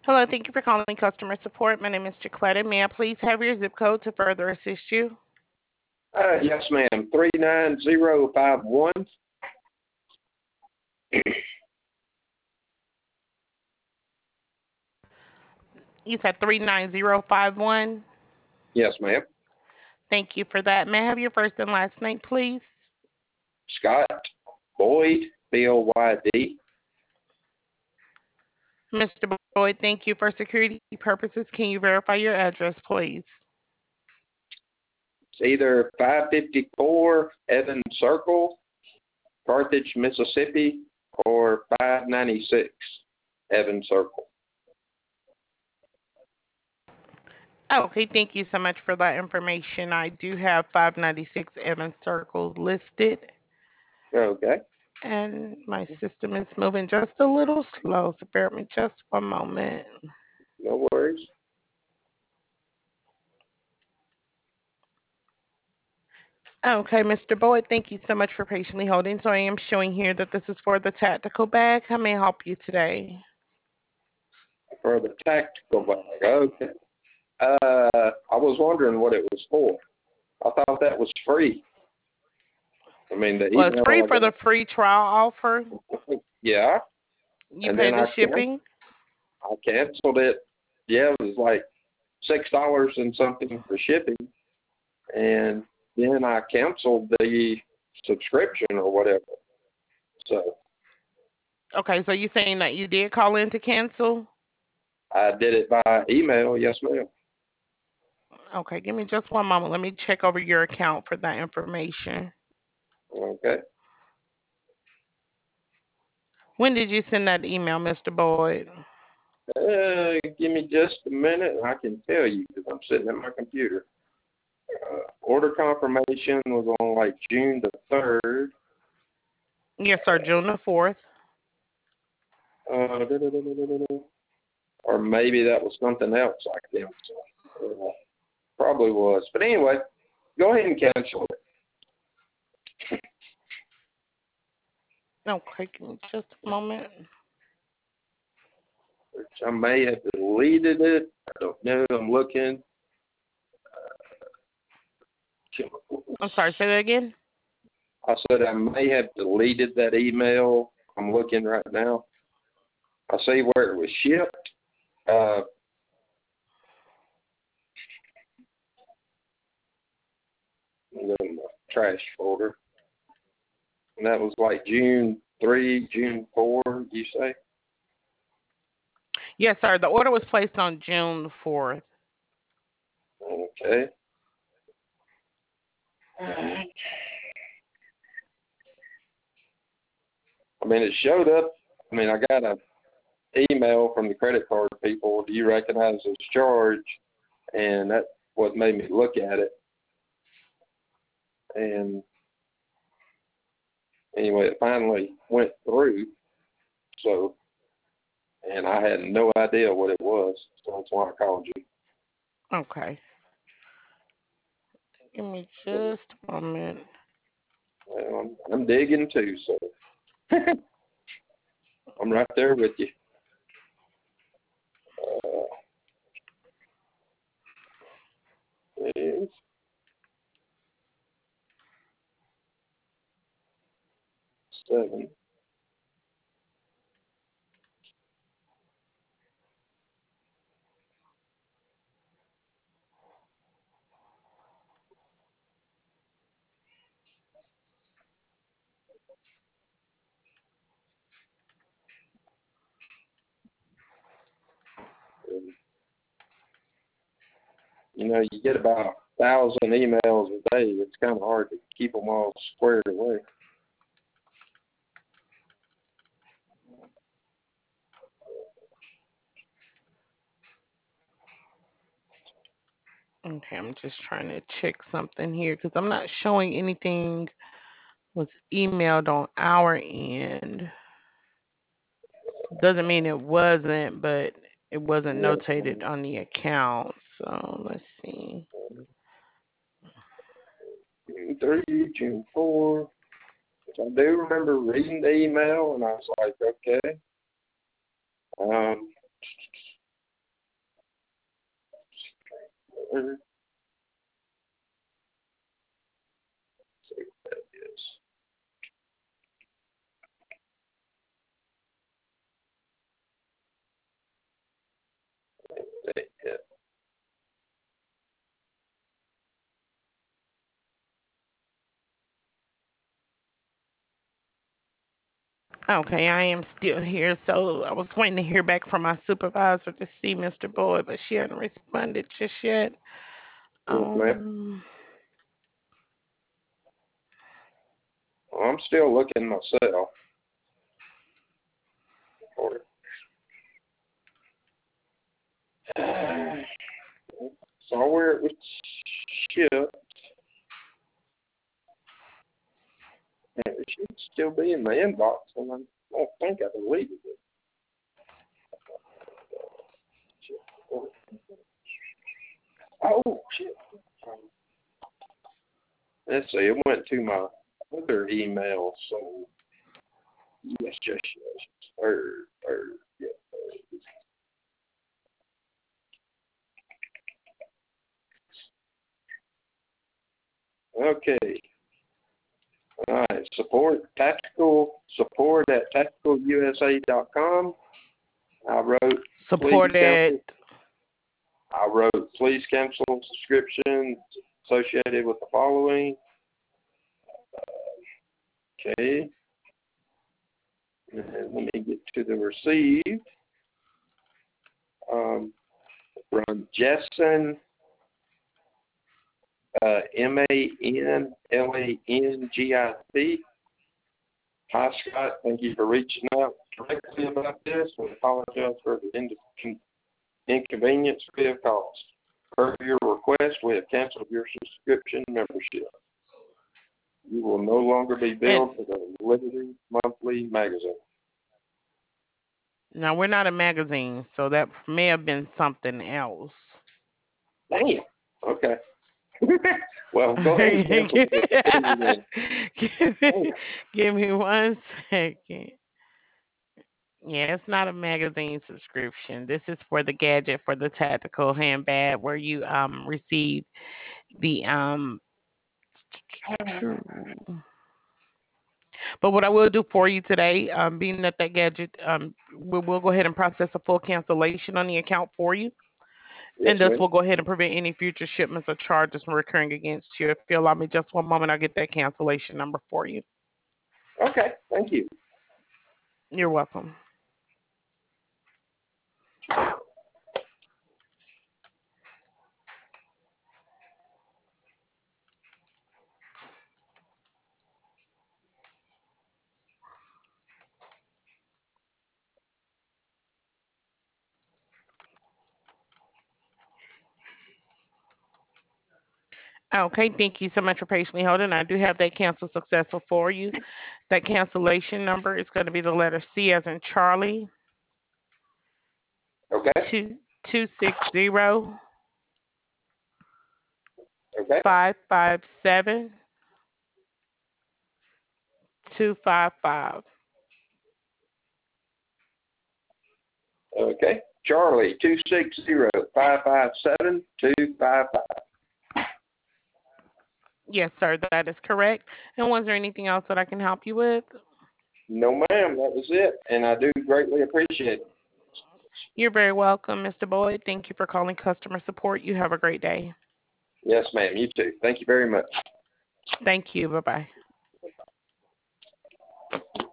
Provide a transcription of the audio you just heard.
Hello, thank you for calling customer support. My name is Jacquetta. May I please have your zip code to further assist you? Yes, ma'am. 39051. You said 39051. Yes, ma'am. Thank you for that. May I have your first and last name, please? Scott Boyd, BOYD. Mr. Boyd, thank you. For security purposes, can you verify your address, please? It's either 554 Evans Circle, Carthage, Mississippi, or 596 Evans Circle. Okay, thank you so much for that information. I do have 596 Evans Circle listed, Okay. and my system is moving just a little slow, so bear with me just one moment. No worries. Okay, Mr. Boyd, thank you so much for patiently holding. So I am showing here that this is for the tactical bag. How may I help you today? For the tactical bag. Okay. I was wondering what it was for. I thought that was free. I mean, the Well, it's email free I for the free trial offer. got. Yeah. You And pay then the I shipping. canceled it. Yeah, it was like $6 and something for shipping, and then I canceled the subscription or whatever. So Okay, so you saying that you did call in to cancel? I did it by email. Yes, ma'am. Okay, give me just one moment. Let me check over your account for that information. Okay. When did you send that email, Mr. Boyd? Give me just a minute, and I can tell you because I'm sitting at my computer. Order confirmation was on like June the 3rd. Yes, sir, June the 4th. Or maybe that was something else I canceled. Probably was. But anyway, go ahead and cancel it. Okay, give me just a moment. I may have deleted it. I don't know. I'm looking. I'm sorry, say that again? I said I may have deleted that email. I'm looking right now. I see where it was shipped. In the trash folder. And that was like June 3, June 4, you say? Yes, sir. The order was placed on June the 4th. Okay. I mean, it showed up. I mean, I got an email from the credit card people. Do you recognize this charge? And that's what made me look at it. And anyway, it finally went through. So, and I had no idea what it was. So that's why I called you. Okay. Give me just a moment. Well, I'm digging too, so I'm right there with you. Is 7. You know, you get about 1,000 emails a day. It's kind of hard to keep them all squared away. Okay, I'm just trying to check something here because I'm not showing anything was emailed on our end. Doesn't mean it wasn't, but it wasn't Yeah. notated on the account. So let's see. June 3, June 4. I do remember reading the email, and I was like, okay. Let's see what that is. Yeah. Okay, I am still here. So I was waiting to hear back from my supervisor to see Mr. Boyd, but she hadn't responded just yet. Yes, ma'am. Um, Well, I'm still looking myself for it. Saw where it was shipped. And it should still be in my inbox, and I don't think I deleted it. Oh, shit. Let's see, it went to my other email, so yes. Third, yeah. Okay. All right. Tactical support at tacticalusa.com. I wrote, please supported. cancel. I wrote, please cancel subscription associated with the following. Okay. And let me get to the received. From Jessen, MANLANGIT. Hi, Scott. Thank you for reaching out directly about this. We apologize for the inconvenience we have caused. Per your request, we have canceled your subscription membership. You will no longer be billed for the Liberty Monthly magazine. Now, we're not a magazine, so that may have been something else. Damn. Okay. Well, go ahead and cancel it. Give me 1 second. Yeah, it's not a magazine subscription. This is for the gadget for the tactical handbag where you receive the But what I will do for you today, being that gadget, we'll go ahead and process a full cancellation on the account for you. Yes, And thus ma'am. will go ahead and prevent any future shipments or charges from recurring against you. If you allow me just one moment, I'll get that cancellation number for you. Okay, thank you. You're welcome. Okay, thank you so much for patiently holding. I do have that cancel successful for you. That cancellation number is going to be the letter C as in Charlie. Okay. 260 Okay. 557 255. Okay. Charlie, 260-557-255. Yes, sir, that is correct. And was there anything else that I can help you with? No, ma'am, that was it, and I do greatly appreciate it. You're very welcome, Mr. Boyd. Thank you for calling customer support. You have a great day. Yes, ma'am, you too. Thank you very much. Thank you. Bye-bye.